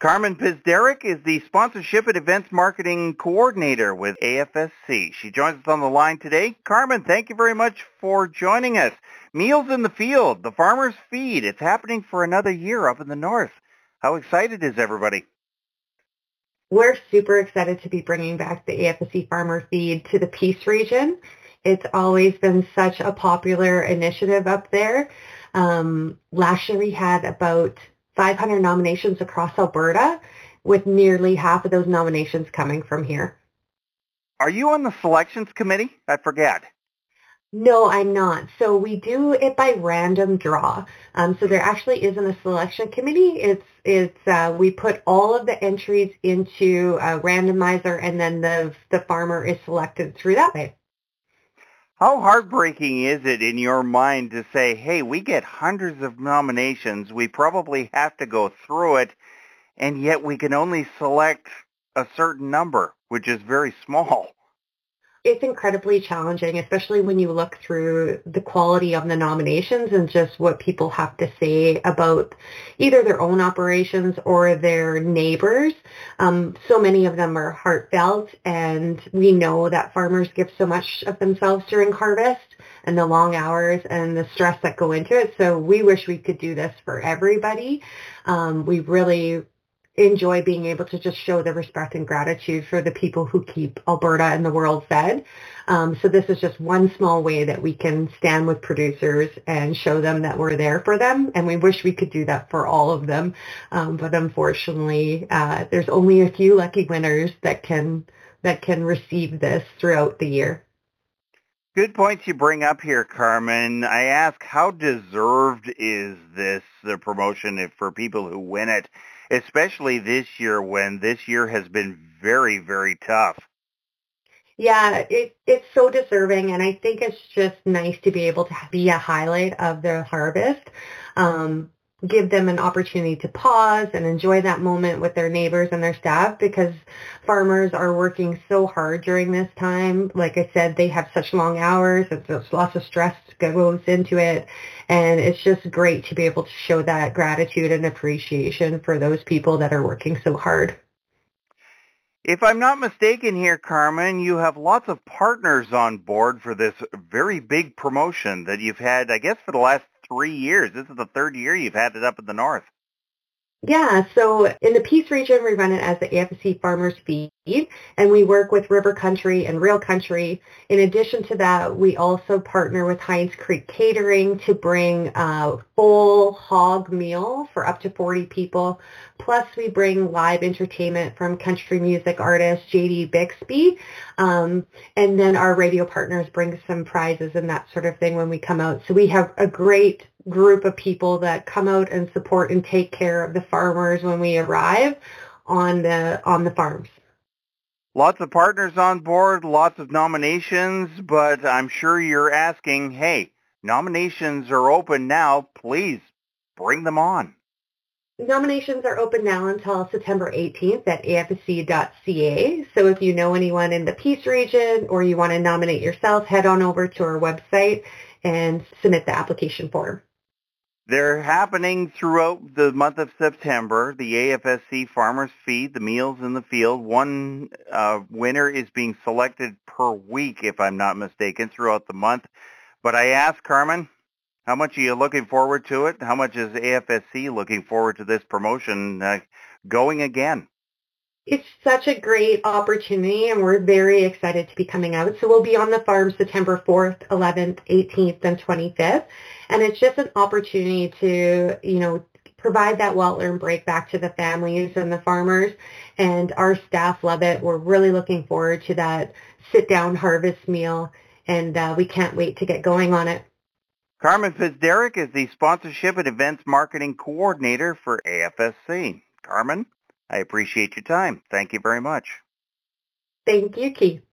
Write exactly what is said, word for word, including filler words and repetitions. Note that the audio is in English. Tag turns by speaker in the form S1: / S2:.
S1: Carmen Pizderek is the Sponsorship and Events Marketing Coordinator with A F S C. She joins us on the line today. Carmen, thank you very much for joining us. Meals in the Field, the Farmer's Feed. It's happening for another year up in the north. How excited is everybody?
S2: We're super excited to be bringing back the A F S C Farmer Feed to the Peace region. It's always been such a popular initiative up there. Um, last year we had about five hundred nominations across Alberta, with nearly half of those nominations coming from here.
S1: Are you on the selections committee? I forget.
S2: No, I'm not. So we do it by random draw. Um, so there actually isn't a selection committee. It's it's uh, we put all of the entries into a randomizer, and then the the farmer is selected through that way.
S1: How heartbreaking is it in your mind to say, hey, we get hundreds of nominations, we probably have to go through it, and yet we can only select a certain number, which is very small?
S2: It's incredibly challenging, especially when you look through the quality of the nominations and just what people have to say about either their own operations or their neighbors. Um, so many of them are heartfelt, and we know that farmers give so much of themselves during harvest and the long hours and the stress that go into it. So we wish we could do this for everybody. Um, we really enjoy being able to just show the respect and gratitude for the people who keep Alberta and the world fed. Um, so this is just one small way that we can stand with producers and show them that we're there for them. And we wish we could do that for all of them. Um, but unfortunately, uh, there's only a few lucky winners that can that can receive this throughout the year.
S1: Good points you bring up here, Carmen. I ask, how deserved is this, the promotion, for people who win it, especially this year when this year has been very, very tough?
S2: Yeah, it, it's so deserving, and I think it's just nice to be able to be a highlight of their harvest. Um, give them an opportunity to pause and enjoy that moment with their neighbors and their staff, because farmers are working so hard during this time. Like I said, they have such long hours, and there's lots of stress goes into it, and it's just great to be able to show that gratitude and appreciation for those people that are working so hard.
S1: If I'm not mistaken here, Carmen, you have lots of partners on board for this very big promotion that you've had, I guess, for the last three years. This is the third year you've had it up in the north.
S2: Yeah, so in the Peace region, we run it as the A F S C Farmers Feed, and we work with River Country and Real Country. In addition to that, we also partner with Hines Creek Catering to bring a full hog meal for up to forty people. Plus, we bring live entertainment from country music artist J D Bixby. Um, and then our radio partners bring some prizes and that sort of thing when we come out. So we have a great group of people that come out and support and take care of the farmers when we arrive on the on the farms.
S1: Lots of partners on board, lots of nominations, but I'm sure you're asking, hey, nominations are open now. Please bring them on.
S2: Nominations are open now until September eighteenth at A F S C dot C A. So if you know anyone in the Peace region or you want to nominate yourself, head on over to our website and submit the application form.
S1: They're happening throughout the month of September. The A F S C Farmers Feed, the Meals in the Field. One uh, winner is being selected per week, if I'm not mistaken, throughout the month. But I asked Carmen, how much are you looking forward to it? How much is A F S C looking forward to this promotion uh, going again?
S2: It's such a great opportunity, and we're very excited to be coming out. So we'll be on the farm September fourth, eleventh, eighteenth, and twenty-fifth. And it's just an opportunity to, you know, provide that well-earned break back to the families and the farmers. And our staff love it. We're really looking forward to that sit-down harvest meal, and uh, we can't wait to get going on it.
S1: Carmen Pizderek is the Sponsorship and Events Marketing Coordinator for A F S C. Carmen, I appreciate your time. Thank you very much.
S2: Thank you, Keith.